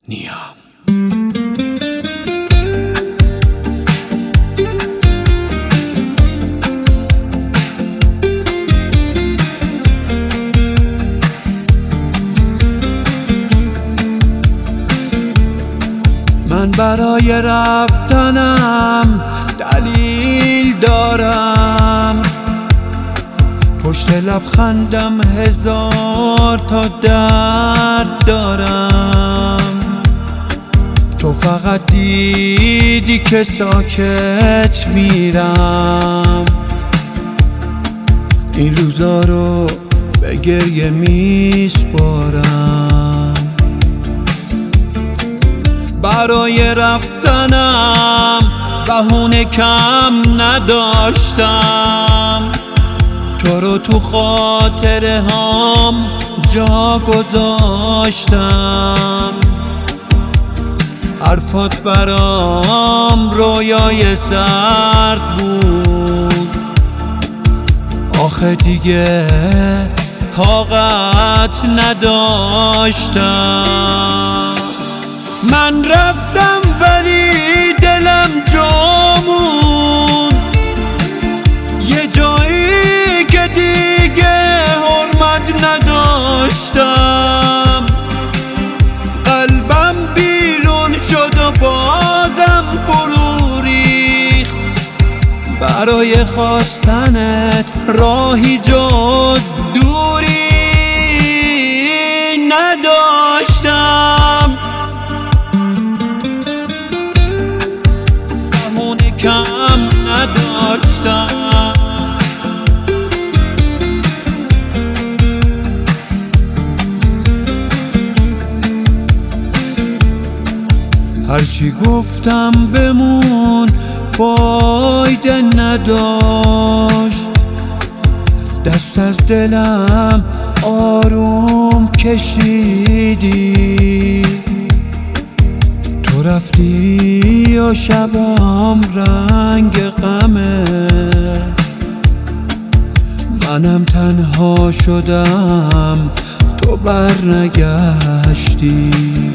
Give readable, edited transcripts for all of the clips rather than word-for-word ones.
نیام. من برای رفتنم دلیل دارم، پشت لبخندم هزار تا درد دارم. تو فقط دیدی که ساکت میرم، این روزا رو به گریه میسپارم. برای رفتنم بهونه کم نداشتم، تو رو تو خاطره هام جا گذاشتم. حرفات برام رویای سرد بود، آخه دیگه طاقت نداشتم. من رفتم ولی دلم جا موند، یه جایی که دیگه حرمت نداشتم. قلبم بیرون شد و بازم فرو ریخت، برای خواستنت راهی جز دوری نداشتم. بهونه کم نداشتم. هرچی گفتم بمون فایده نداشت، دست از دلم آروم کشیدی. تو رفتی و شبام رنگ غمه، منم تنها شدم تو برنگشتی.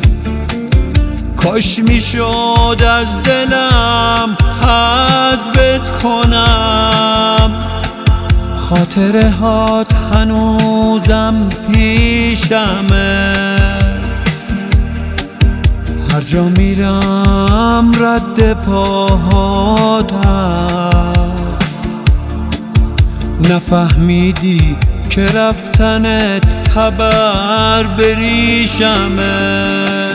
کاش میشد از دلم حذفت کنم، خاطره هات هنوزم پیشمه. هر جا میرم رد پاهات هست، نفهمیدی که رفتنت خبر بریشمه.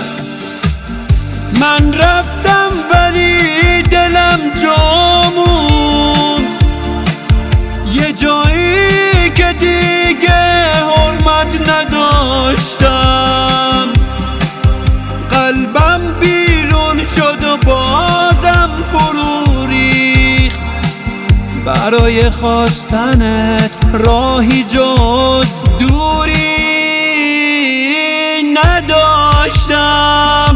من رفتم ولی دلم جا موند، یه جایی که دیگه حرمت نداشتم. قلبم بیرون شد و بازم فرو ریخت، برای خواستنت راهی جز دوری نداشتم.